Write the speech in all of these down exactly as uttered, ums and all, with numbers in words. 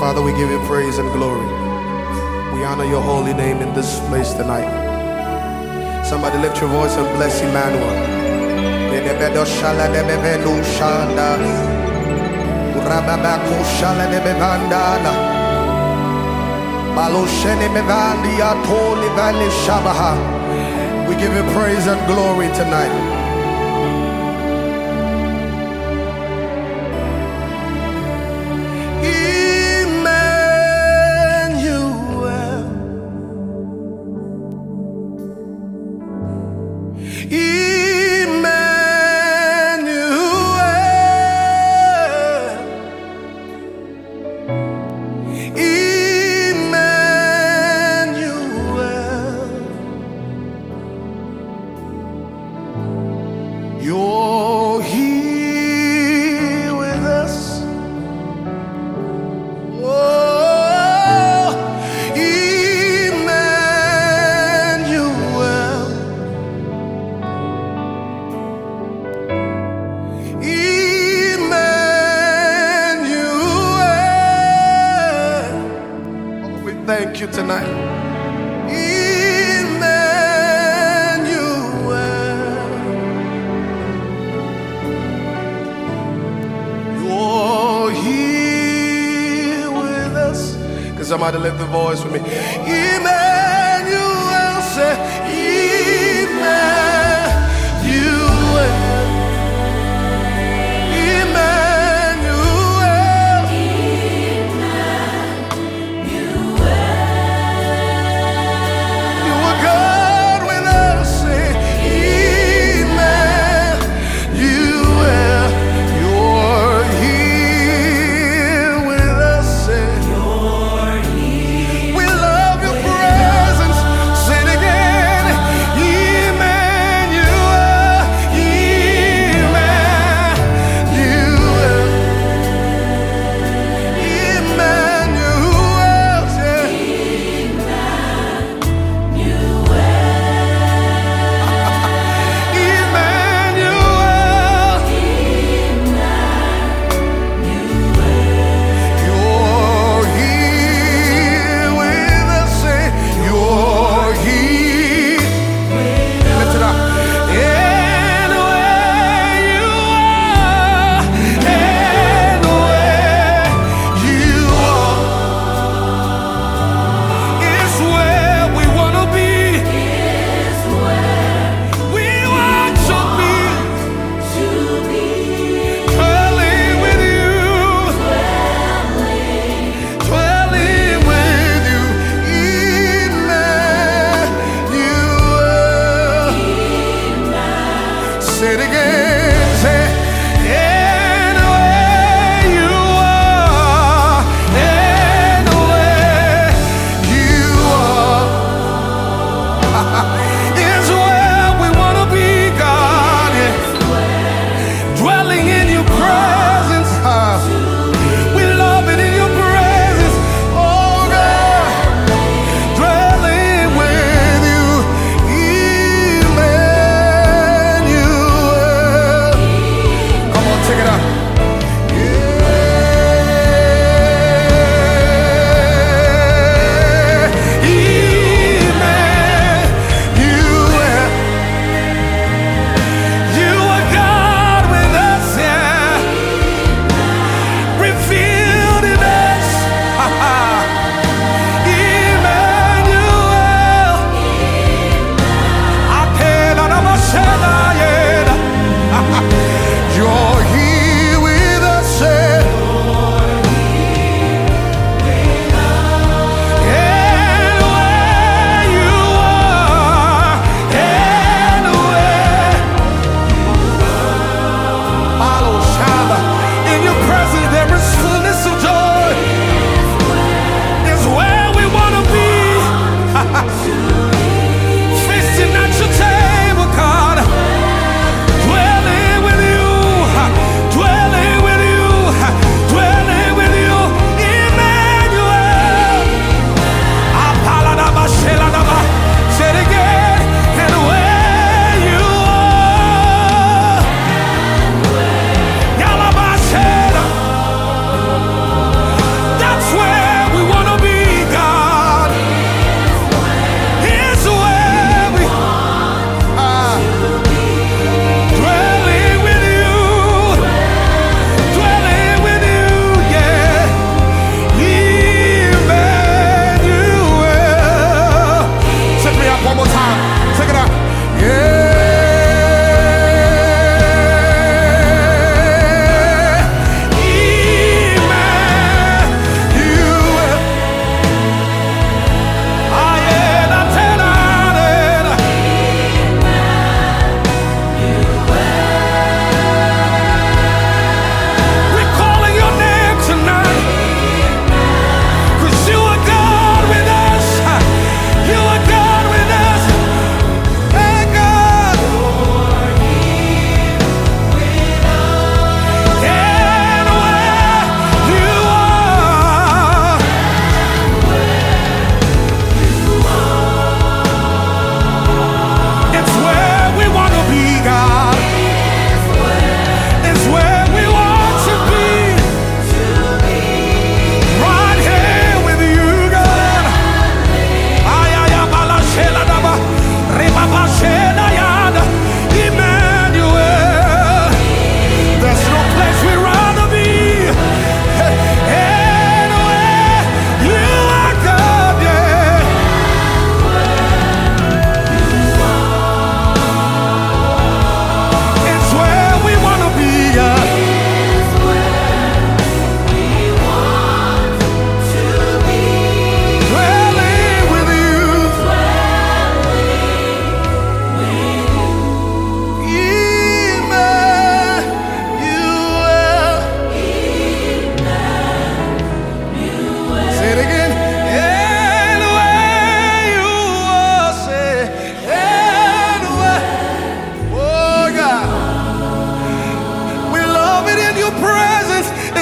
Father, we give you praise and glory. We honor your holy name in this place tonight. Somebody lift your voice and bless Emmanuel. We give you praise and glory tonight. You're here with us. Oh, Emmanuel. Emmanuel. Oh, we thank you tonight. Somebody lift the voice with me. Emmanuel, say Emmanuel. Emmanuel. Emmanuel. You are God with us, say Emmanuel. You're here with us, say we love your presence. Say it again.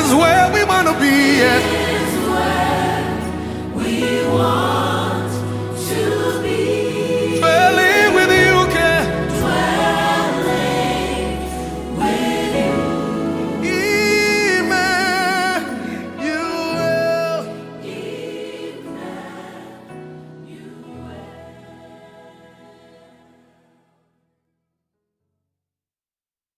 is where we want to be, yeah.